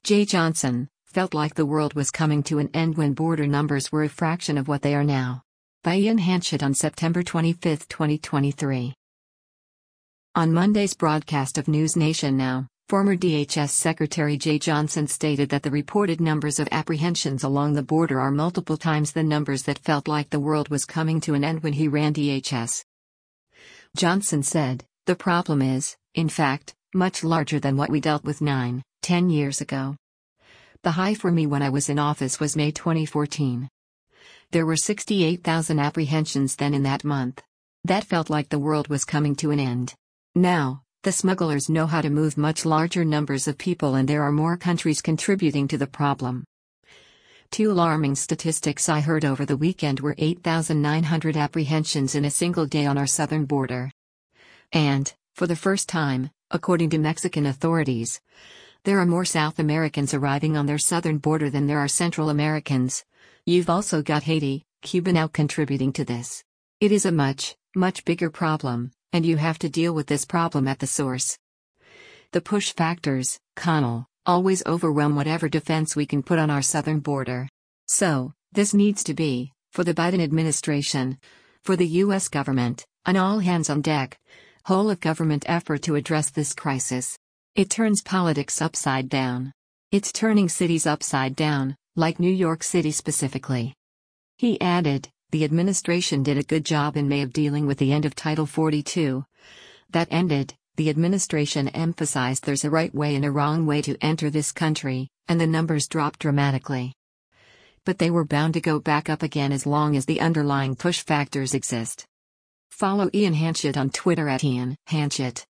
Jeh Johnson, felt like the world was coming to an end when border numbers were a fraction of what they are now. By Ian Hanchett on September 25, 2023. On Monday's broadcast of News Nation Now, former DHS Secretary Jeh Johnson stated that the reported numbers of apprehensions along the border are multiple times the numbers that felt like the world was coming to an end when he ran DHS. Johnson said, "The problem is, in fact, much larger than what we dealt with 9-10 years ago. The high for me when I was in office was May 2014. There were 68,000 apprehensions then in that month. That felt like the world was coming to an end. Now, the smugglers know how to move much larger numbers of people and there are more countries contributing to the problem." Two alarming statistics I heard over the weekend were 8,900 apprehensions in a single day on our southern border. And, for the first time, according to Mexican authorities, there are more South Americans arriving on their southern border than there are Central Americans. You've also got Haiti, Cuba now contributing to this. It is a much, much bigger problem, and you have to deal with this problem at the source. The push factors, Connell, always overwhelm whatever defense we can put on our southern border. So, this needs to be, for the Biden administration, for the U.S. government, an all-hands-on-deck, whole-of-government effort to address this crisis. It turns politics upside down. It's turning cities upside down, like New York City specifically. He added, the administration did a good job in May of dealing with the end of Title 42. That ended, the administration emphasized there's a right way and a wrong way to enter this country, and the numbers dropped dramatically. But they were bound to go back up again as long as the underlying push factors exist. Follow Ian Hanchett on Twitter @IanHanchett.